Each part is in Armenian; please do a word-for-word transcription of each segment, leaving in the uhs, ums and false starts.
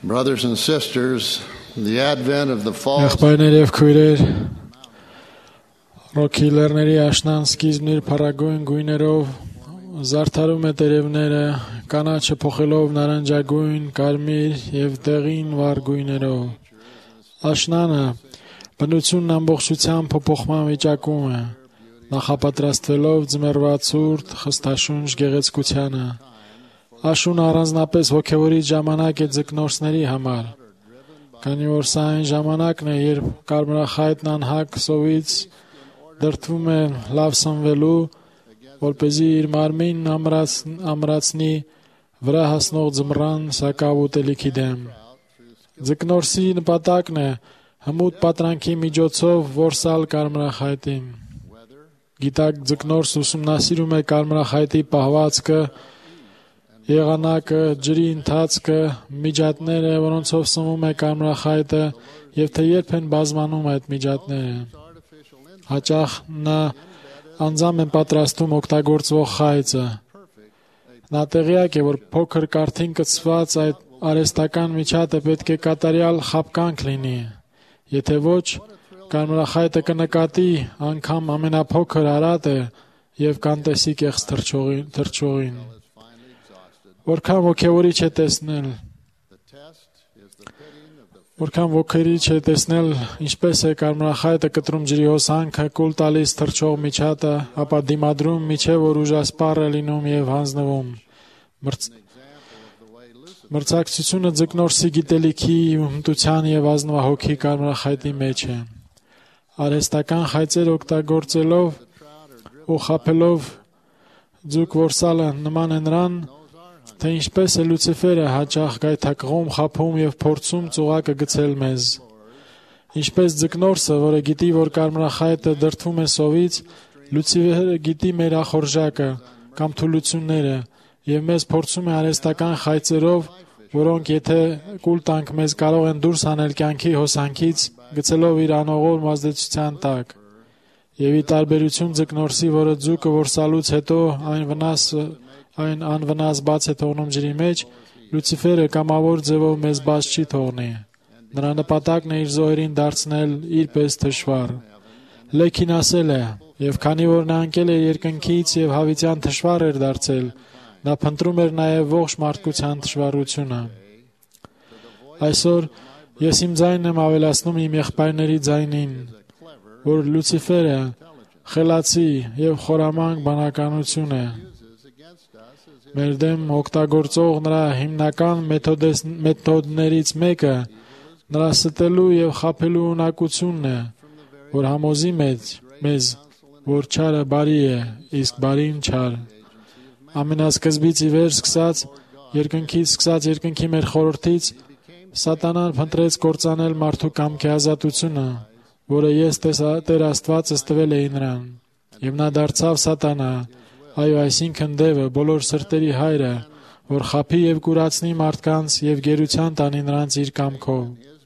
Brothers and sisters, the advent of the false Եղբայրներ եւ քույրեր, ռոքիլերների աշնան սկիզբն իր փառագույն գույներով զարդարում է տերևները, կանաչը փոխելով նարնջագույն, կարմիր եւ դեղին վառ գույներով։ Աշնանը բնությունն ամբողջությամբ փոփոխման վիճակում է, նախապատրաստվելով ձմեռվա ցուրտ, խստաշունչ գեղեցկությանը։ Աշունը առանձնապես ոգևորիչ ժամանակ է ձկնորսների համար, քանի որ սա այն ժամանակն է, երբ կարմրախայտն անհակ սովից դրդվում է լավ սնվելու, որպեսզի իր մարմինն ամրացնի վրա հասնող ձմռան սակավ ուտելիքի դեմ։ Ձկնորսի նպատակն է հմուտ պատրանքի միջոցով որսալ կարմրախայտին։ Գիտակ ձկնորս ուսումնասիրում է կարմրախայտի պահվածքը, եղանակը, ջրի ընթացքը, միջատները, որոնցով սնվում է կարմրախայտը եւ թե երբ են բազմանում այդ միջատները։ Հաճախ նա անձամբ են պատրաստում օգտագործվող խայծը։ Նա տեղյակ է, որ փոքր կարթին կցված այդ արհեստական միջատը պետք է կատարյալ խաբկանք լինի։ Եթե ոչ, կարմրախայտը կնկատի անգամ ամենափոքր արատը եւ կանտեսի կեղծ թռչողին։ Որքան ոգևորիչ է տեսնել, որքան ոգևորիչ է տեսնել, ինչպես է կարմրախայտը կտրում ջրի հոսանքը, կուլ տալիս թռչող միջատը, ապա դիմադրում, միջև որ ուժասպառ է լինում եւ հանձնվում։ Մրցակցությունը ձկնորսի գիտելիքի, հմտության եւ ազնվահոգի կարմրախայտի մեջ է։ Արհեստական խայծեր օգտագործելով ու խաբելով ձուկ որսալը նման է նրան, թե ինչպես է Լուցիֆերը հաճախ գայթակղում, խաբում եւ փորձում ծուղակը գցել մեզ։ Ինչպես ձկնորսը, որը գիտի, որ կարմրախայտը դրդվում է սովից, Լուցիֆերը գիտի մեր ախորժակը կամ թուլությունները եւ մեզ փորձում է արհեստական խայծերով, որոնք եթե կուլ տանք մեզ կարող են դուրս հանել կյանքի հոսանքից, գցելով իր անողորմ ազդեցության տակ։ Եվ ի տարբերություն ձկնորսի, որը ձուկը որսալուց հետո այն վնասը այն անվնաս բաց է թողնում ջրի մեջ, Լուցիֆերը կամավոր ձևով մեզ բաց չի թողնի։ Նրա նպատակն է իր զոհերին դարձնել իր պես թշվառ։ Լեքին ասել է, եւ քանի որ նա անկել էր երկնքից եւ հավիտյան թշվառ էր դարձել, նա փնտրում էր նաեւ ողջ մարդկության թշվառությունը։ Այսօր ես իմ ձայնն եմ ավելացնում իմ եղբայրների ձայնին, որ Լուցիֆերը խելացի եւ խորամանկ բանականություն է։ Մեր դեմ օգտագործող նրա հիմնական մեթոդներից մեկը նրա ստելու եւ խաբելու ունակությունն է, որ համոզի մեզ, մեզ, որ չարը բարի է, իսկ բարին չար։ Ամենասկզբից ի վեր սկսած, երկնքից սկսած երկնքի մեր խորհրդից, Սատանան փնտրեց կործանել մարդու կամքի ազատությունը, որը ես Տեր Աստվածս տվել էի նրան, եւ նա դարձավ Սատանա, այո, այսինքն դևը, բոլոր սրտերի հայրը, որ խաբի եւ կուրացնի մարդկանց եւ գերության տանի նրանց իր կամքով։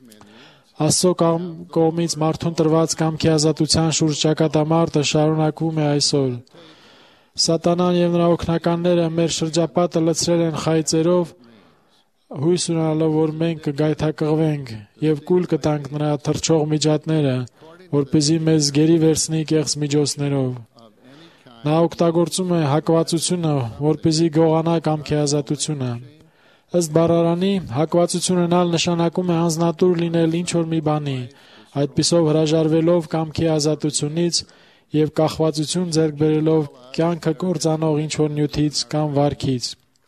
Աստծո կողմից մարդուն տրված կամքի ազատության շուրջ ճակատամարտը շարունակվում է այսօր։ Սատանան եւ նրա օգնականները մեր շրջապատը լցրել են խայծերով, հույս ունենալով, որ մենք կգայթակղվենք եւ կուլ կտանք նրա թռչող միջատները, որպեսզի մեզ գերի վերցնի կեղծ միջոցներով։ Նա օգտագործում է հակվածությունը, որպեսզի գողանա կամքի ազատությունը։ Ըստ բառարանի, հակվածություն ունենալ նշանակում է անznատուր լինել ինչ-որ մի բանի, այդպիսով հրաժարվելով կամքի ազատությունից եւ կախվածություն ձեռք բերելով կյանքը կործանող ինչ-որ նյութից կամ վարքից։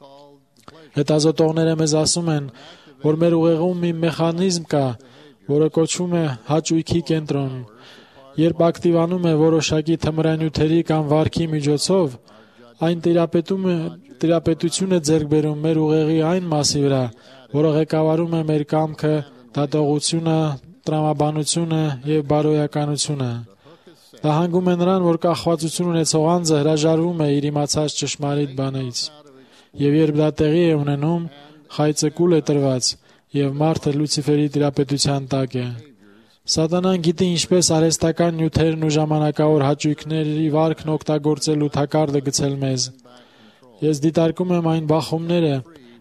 Հետազոտողները մեզ ասում են, որ մեր ուղեղում մի մեխանիզմ կա, որը կոչվում է հաճույքի կենտրոն։ Երբ ակտիվանում է որոշակի թմրանյութերի կամ վարքի միջոցով, այն տիրապետություն է ձեռք բերում մեր ուղեղի այն մասի վրա, որը ղեկավարում է մեր կամքը, դատողությունը, տրամաբանությունը եւ բարոյականությունը։ Դա հանգում է նրան, որ կախվածություն ունեցող անձը հրաժարվում է իր իմացած ճշմարիտ բանից։ Եվ երբ դա տեղի է ունենում, խայծը կուլ է տրված եւ մարդը Լուցիֆերի տիրապետության տակ է։ Սատանան գիտի ինչպես արհեստական նյութերն ու ժամանակավոր հաճույքների վարքն օգտագործել ու թակարդը գցել մեզ։ Ես դիտարկում եմ այն բախումները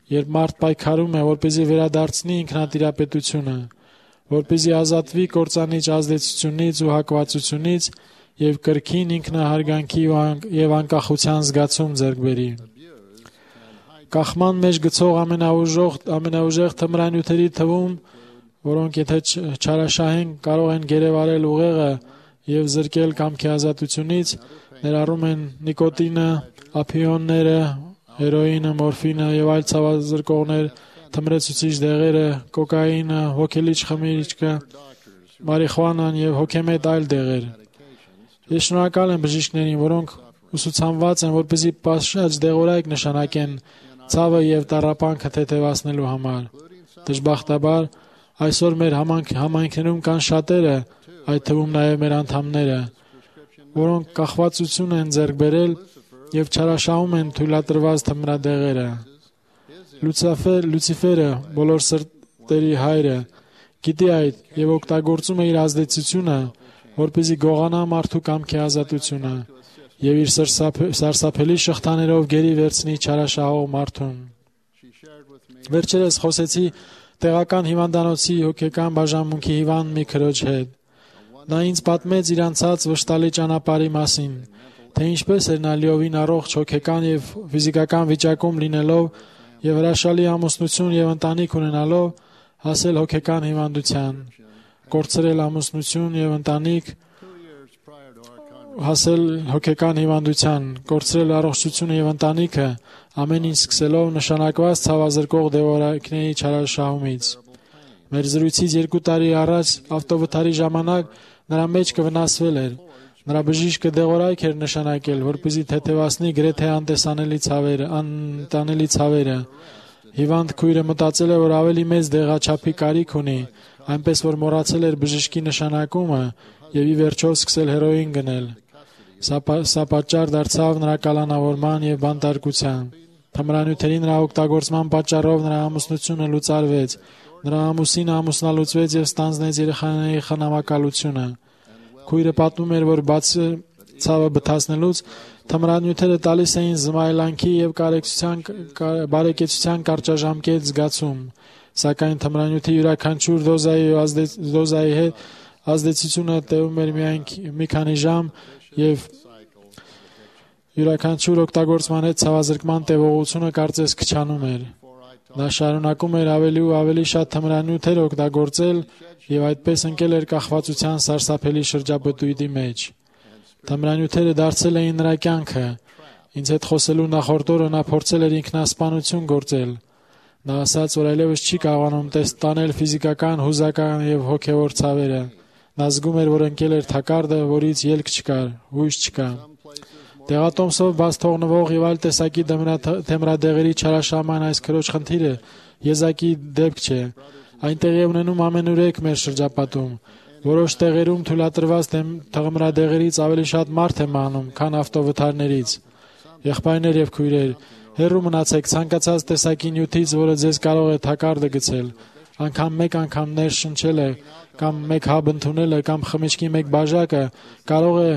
երբ մարդ պայքարում է, որպեսզի վերադարձնի ինքնատիրապետությունը, որպեսզի ազատվի կործանիչ ազդեցությունից ու հակվածությունից եւ կրկին ինքնահարգանքի եւ անկախության զգացում ձեռք բերի։ Կախման մեջ գցող ամենաուժեղ ամենաուժեղ թմրանյութերի թվում, որոնք եթե չարաշահեն, կարող են գերեվարել ուղեղը եւ զրկել կամքի ազատությունից, ներառում են նիկոտինը, օպիոնները, հերոինը, մորֆինը եւ այլ ցավազրկողներ, թմրեցուցիչ դեղերը, կոկաինը, հոգելիչ խմիչքը, մարիխուանան եւ հոգեմետ այլ դեղեր։ Ես շնորհակալ եմ բժիշկներին, որոնք ուսուցանված են, որպեսզի պատշաճ դեղորայք նշանակեն ցավը եւ տառապանքը թեթևացնելու համար։ Դժբախտաբար, այսօր մեր համայնքներում կան շատերը, այդ թվում նաեւ մեր անդամները, որոնք կախվածություն են ձեռք բերել եւ չարաշահում են թույլատրված թմրադեղերը։ Լուցիֆեր, Լուցիֆերը, բոլոր սրտերի հայրը, գիտի այդ եւ օգտագործում է իր ազդեցությունը, որպեսզի գողանա մարդու կամքի ազատությունը եւ իր սարսափելի շղթաներով գերի վերցնի չարաշահող մարդուն։ Վերջերս խոսեցի տեղական հիվանդանոցի հոգեկան բաժանմունքի հիվանդ մի քրոջ հետ։ Նա ինձ պատմեց իր անցած վշտալի ճանապարհի մասին, թե ինչպես էր նա լիովին առողջ հոգեկան եւ ֆիզիկական վիճակում լինելով եւ հրաշալի ամուսնություն եւ ընտանիք ունենալով հասել հոգեկան հիվանդության, կորցրել ամուսնություն եւ ընտանիք, հասել հոգեկան հիվանդության, կորցրել առողջությունը եւ ընտանիքը, ամեն ինչ սկսելով նշանակված ցավազրկող դեղորայքների չարաշահումից։ Մեր զրույցից երկու տարի առաջ ավտովթարի ժամանակ նրա մեջքը վնասվել էր։ Նրա բժիշկը դեղորայք էր նշանակել, որպեսզի թեթևացնի գրեթե անտեսանելի ցավերը, անտանելի ցավերը։ Հիվանդ քույրը մտածել է, որ ավելի մեծ դեղաչափի կարիք ունի, այնպես որ մոռացել էր բժշկի նշանակումը եւ ի վերջո սկսել հերոին գնել։ Սա, սա պատճառ դարձավ նրա կալանավորման եւ բանտարկության։ Թմրանյութերի նրա օգտագործման պատճառով նրա ամուսնությունը լուծարվեց։ Նրա ամուսինը ամուսնալուծվեց եւ ստանձնեց երեխաների խնամակալությունը։ Քույրը պատմում էր, որ բացի ցավը բթացնելուց թմրանյութերը տալիս էին զմայլանքի եւ կարեկցության բարեկեցության կարճաժամկետ զգացում, սակայն թմրանյութի յուրաքանչյուր դոզայի դոզայի հետ ազդեցությունը տևում էր միայն մի քանի ժամ եւ յուրաքանչյուր օգտագործման հետ ցավազրկման տևողությունը կարծես քչանում էր։ Նա շարունակում էր ավելի ու ավելի շատ թմրանյութեր օգտագործել եւ այդպես ընկել էր կախվածության սարսափելի շրջապտույտի մեջ։ Թմրանյութերը դարձել էին նրա կյանքը։ Ինձ հետ խոսելու նախորդ օրը նա փորձել էր ինքնասպանություն գործել։ Նա ասաց, որ այլևս չի կարողանում տեսնել ֆիզիկական, հուզական եւ հոգեվոր ցավերը։ Նա զգում էր, որ ընկել էր թակարդը, որից ելք չկար, հույս չկա։ Դեղատոմսով բաց թողնվող եւ այլ տեսակի թմրադեղերի չարաշահման այս քրոջ խնդիրը եզակի դեպք չէ։ Այնտեղ է ունենում ամենուրեք մեր շրջապատում։ Որոշ տեղերում թույլատրված թմրադեղերից ավելի շատ մարդ է մահանում, քան ավտովթարներից։ Եղբայրներ եւ քույրեր, հեռու մնացեք ցանկացած տեսակի նյութից, որը ձեզ կարող է թակարդը գցել, անգամ մեկ անգամ ներշնչելը, կամ մեկ հաբ ընդունելը, կամ խմիչքի մեկ բաժակը կարող է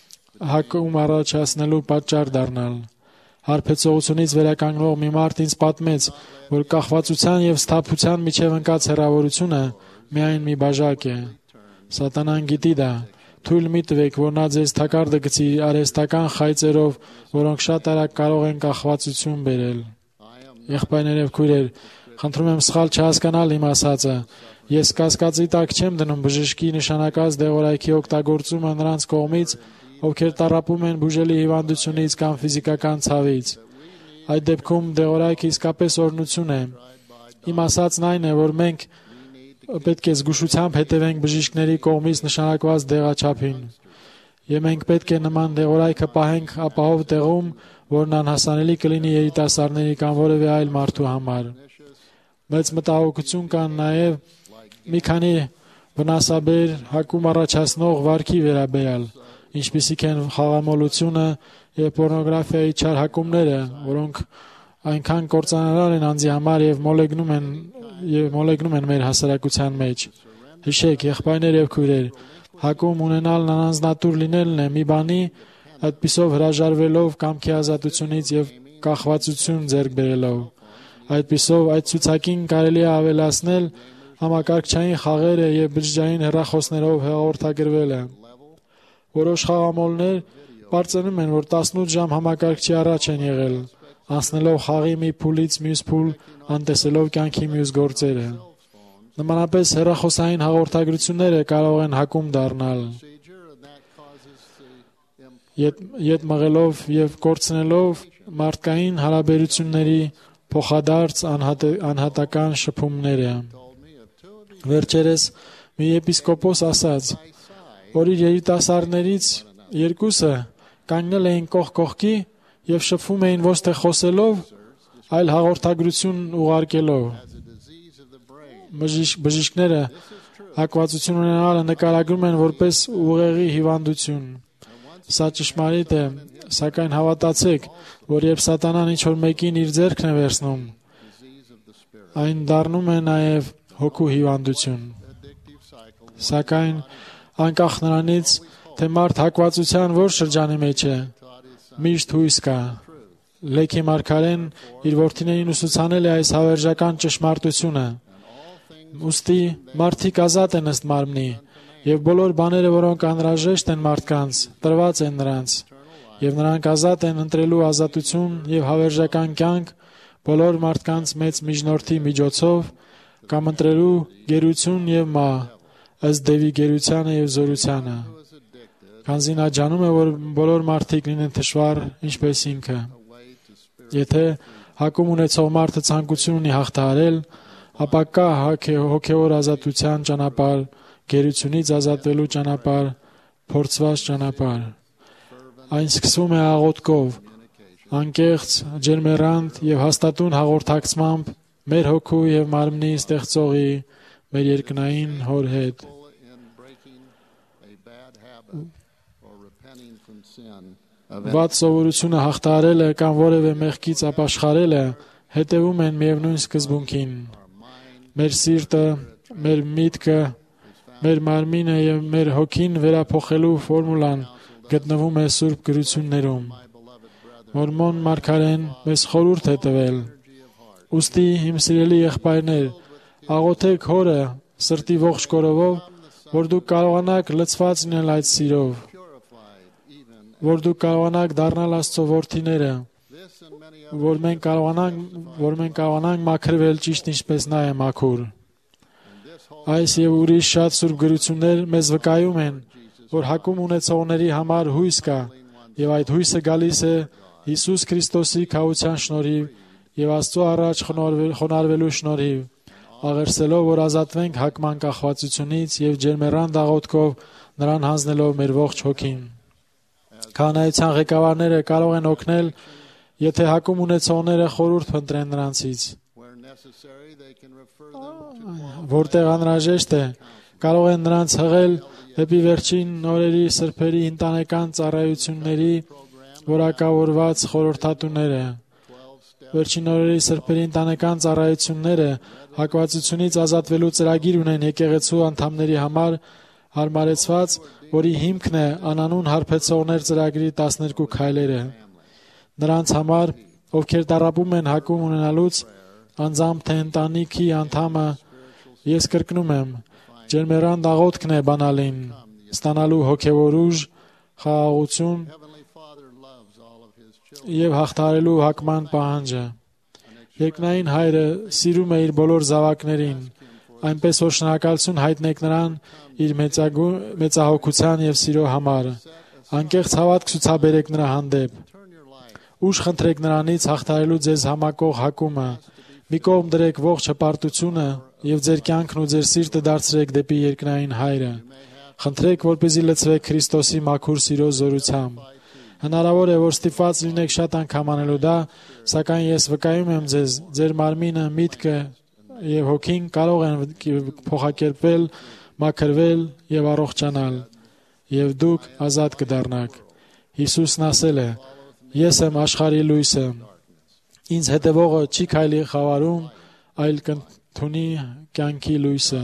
հակում առաջացնելու պատճառ դառնալ։ Հարբեցողությունից վերականգնող մի մարդ ինձ պատմեց, որ կախվածության եւ սթափության միջև ընկած հեռավորությունը միայն մի բաժակ է։ Սատանան գիտի դա։ Թույլ մի տվեք, որ նա ձեզ թակարդը գցի արհեստական խայծերով, որոնք շատ արագ կարող են կախվածություն բերել։ Եղբայրներ եւ քույրեր, խնդրում եմ սխալ չհասկանալ իմ ասածը։ Ես կասկածի տակ չեմ դնում բժշկի նշանակած դեղորայքի օգտագործումը նրանց կողմից, ովքեր տառապում են բուժելի հիվանդությունից կամ ֆիզիկական ցավից։ Այդ դեպքում դեղորայքը իսկապես օրհնություն է։ Իմ ասածն այն է, որ մենք պետք է զգուշությամբ հետևենք բժիշկների կողմից նշանակված դեղաչափին։ Եվ մենք պետք է նման դեղորայքը պահենք ապահով տեղում, որն անհասանելի կլինի երիտասարդների կամ որևէ այլ մարդու համար։ Մեծ մտահոգություն կան նաև մի քանի վնասաբեր հակում առաջացնող վարքի վերաբերյալ, ինչպիսիք են խաղամոլությունը եւ պորնոգրաֆիայի չար հակումները, որոնք այնքան կործանարար են անձի համար եւ մոլեգնում են եւ մոլեգնում են մեր հասարակության մեջ։ Հիշեք, եղբայրներ եւ քույրեր, հակում ունենալն անանձնատուր լինելն է մի բանի, այդպիսով հրաժարվելով կամքի ազատությունից եւ կախվածություն ձեռք բերելով։ Այդպիսով այդ ցուցակին կարելի է ավելացնել համակարգչային խաղերը եւ բջջային հեռախոսներով հաղորդագրվել է։ Որոշ խաղամոլներ բարձրանում են, որ տասնութ ժամ համակարգչի առաջ են եղել, անցնելով խաղի մի փուլից մյուս փուլ, անտեսելով կյանքի մյուս գործերը։ Նմանապես հեռախոսային հաղորդագրությունները կարող են հակում դառնալ, ետ մղելով եւ կորցնելով մարդկային հարաբերությունների փոխադարձ անհատական շփումները։ Վերջերս մի եպիսկոպոս ասաց, որ իր երիտասարդներից երկուսը կանգնել էին կողք կողքի եւ շփվում էին ոչ թե խոսելով, այլ հաղորդագրություն ուղարկելով։ Բժիշկները հակվածություն ունենալը նկարագրում են որպես ուղեղի հիվանդություն։ Սա ճշմարիտ է, սակայն հավատացեք, որ երբ սատանան ինչ-որ մեկին իր ձեռքն է վերցնում, այն դառնում է նաև հոգու հիվանդություն։ Սակայն անկախ նրանից, թե մարդ հակվածության որ շրջանի մեջ է, միշտ հույս կա։ Լեքի մարգարեն իր որդիներին ուսուցանել է այս հավերժական ճշմարտությունը։ Ուստի մարդիկ ազատ են ըստ մարմնի, եւ բոլոր բաները, որոնք անհրաժեշտ են մարդկանց, տրված են նրանց, եւ նրանք ազատ են ընտրելու ազատություն եւ հավերժական կյանք բոլոր մարդկանց մեծ միջնորդի միջոցով կամ ընտրելու գերություն եւ մահ, ըստ Դևի գերությանը եւ զորությանը։ Քանզի նա ջանում է, որ բոլոր մարդիկ լինեն թշվառ, ինչպես ինքը։ Եթե հակում ունեցող մարդը ցանկություն ունի հաղթահարել, ապա կա հոգեոր ազատության ճանապարհ, գերությունից ազատվելու ճանապարհ, փորձված ճանապարհ։ Այն սկսվում է աղոթքով, անկեղծ, ջերմեռանդ եւ հաստատուն հաղորդակցմամբ մեր հոգու եւ մարմնի ստեղծողի, մեր երկնային Հոր հետ։ Վատ սովորությունը հաղթահարելը կամ որևէ մեղքից ապաշխարելը հետևում են միևնույն սկզբունքին։ Մեր սիրտը, մեր միտքը, մեր մարմինը եւ մեր հոգին վերափոխելու ֆորմուլան գտնվում է Սուրբ գրություններում։ Մորմոն մարգարեն մեզ խորհուրդ է տվել. Ուստի, իմ սիրելի եղբայրներ, աղոթեք Հորը սրտի ողջ կորովով, որ դուք կարողանաք լցված լինել այդ սիրով, որ դուք կարողանաք դառնալ Աստծո որդիները, որ մենք կարողանանք, որ մենք կարողանանք մաքրվել ճիշտ ինչպես նա է մաքուր։ Այս եւ ուրիշ շատ սուրբ գրություններ մեզ վկայում են, որ հակում ունեցողների համար հույս կա, եւ այդ հույսը գալիս է Հիսուս Քրիստոսի քահության շնորհիվ եւ Աստծո առաջ խոնարհվելու շնորհիվ, աղերսելով, որ ազատվենք հակման կախվածությունից եւ ջերմեռանդ աղոթքով նրան հանձնելով մեր ողջ հոգին։ Քահանայության ղեկավարները կարող են օգնել, եթե հակում ունեցողները խորհուրդ փնտրեն նրանցից։ Որտեղ անհրաժեշտ է, կարող են նրանց հղել դեպի վերջին օրերի սրբերի ընտանեկան ծառայությունների որակավորված խորհրդատուները։ Վերջին օրերի սրբերի ընտանեկան ծառայությունները հակվածությունից ազատվելու ծրագիր ունեն եկեղեցու անդամների համար հարմարեցված, որի հիմքն է անանուն հարբեցողներ ծրագրի տասներկու քայլերը։ Նրանց համար, ովքեր տառապում են հակում ունենալուց, անձամբ թե ընտանիքի անդամը, ես կրկնում եմ, ջերմեռանդ աղոթքն է բանալին, ստանալու հոգևոր ուժ, խաղաղություն եւ հաղթահարելու հակման պահանջը։ Երկնային Հայրը սիրում է իր բոլոր զավակներին, այնպես որ շնորհակալություն հայտնեք նրան իր մեծահոգության եւ սիրո համար։ Անկեղծ հավատք ցուցաբերեք նրա հանդեպ։ Ուժ խնդրեք նրանից հաղթահարելու ձեզ համակող հակումը։ Մի կողմ դրեք ողջ հպարտությունը եւ ձեր կյանքն ու ձեր սիրտը դարձրեք դեպի երկնային Հայրը։ Խնդրեք, որպեսզի լցվեք Քրիստոսի մաքուր սիրո զորությամբ։ Հնարավոր է, որ ստիպված լինեք շատ անգամ անելու դա, սակայն ես վկայում եմ ձեզ, ձեր մարմինը, միտքը եւ հոգին կարող են փոխակերպվել, մաքրվել եւ առողջանալ, եւ դուք ազատ կդառնաք։ Հիսուսն ասել է. Ես եմ աշխարհի լույսը։ Ինձ հետևողը չի քայլի խավարում, այլ կընդունի կյանքի լույսը։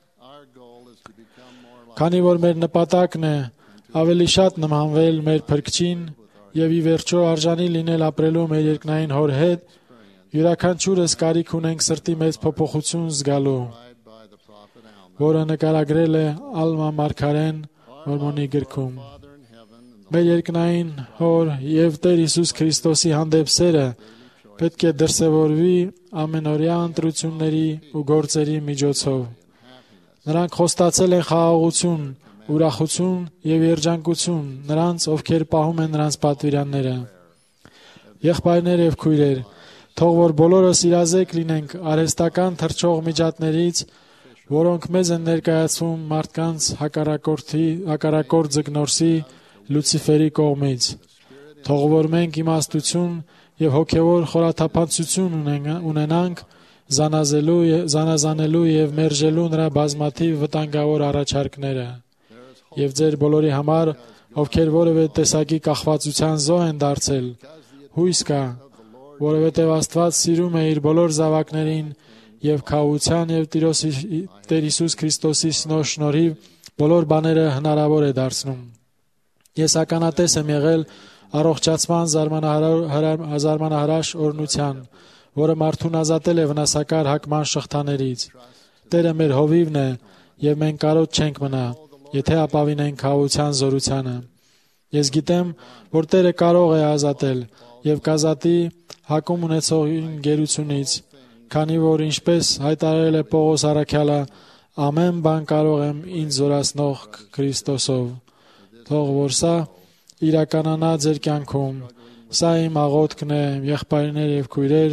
Քանի որ մեր նպատակն է ավելի շատ նմանվել մեր Փրկչին եւ ի վերջո արժանի լինել ապրելու մեր երկնային Հոր հետ, Յուրաքանչյուրս կարիք ունենք սրտի մեծ փոփոխություն զգալու, by the prophet Alma. որը նկարագրել է Ալմա Մարգարեն Մորմոնի գրքում։ Father in heaven and the Մեր երկնային Հոր եւ Տեր Հիսուս Քրիստոսի հանդեպ սերը պետք է դրսևորվի ամենօրյա ընտրությունների ու գործերի միջոցով։ Նրանք խոստացել են խաղաղություն, ուրախություն եւ երջանկություն նրանց, ովքեր պահում են նրանց պատվիրանները։ Եղբայրներ եւ քույրեր, թող որ բոլորս իրազեկ լինենք արհեստական թռչող միջատներից, որոնք մեզ են ներկայացվում մարդկանց հակառակորդի, հակառակորդ ձգնորսի Լուցիֆերի կողմից։ Թող որ մենք իմաստություն եւ հոգեվոր խորաթափանցություն ունենանք զանազելու, զանազանելու եւ մերժելու նրա բազմաթիվ վտանգավոր առաջարկները։ Եվ ձեր բոլորի համար, ովքեր որևէ տեսակի կախվածության զոհ են դարձել, հույս կա, որովհետև Աստված սիրում է իր բոլոր զավակներին եւ քավության եւ Տիրոս Տեր Հիսուս Քրիստոսի շնորհիվ բոլոր բաները հնարավոր է դարձնում։ Ես ականատես եմ եղել առողջացման զարմանահրաշ օրհնության, որը մարդուն ազատել է վնասակար հակման շղթաներից։ Տերը մեր հովիվն է եւ մենք կարոտ չենք մնա, եթե ապավինենք քավության զորությանը։ Ես գիտեմ, որ Տերը կարող է ազատել եւ կազատի հակում ունեցողին գերությունից, քանի որ ինչպես հայտարարել է Պողոս առաքյալը, ամեն բան կարող եմ ինձ զորացնող Քրիստոսով։ Թող որ սա իրականանա ձեր կյանքում։ Սա իմ աղոթքն է, եղբայրներ եւ քույրեր,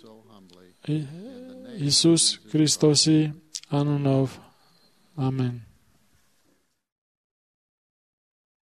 Հիսուս Քրիստոսի անունով։ Ամեն։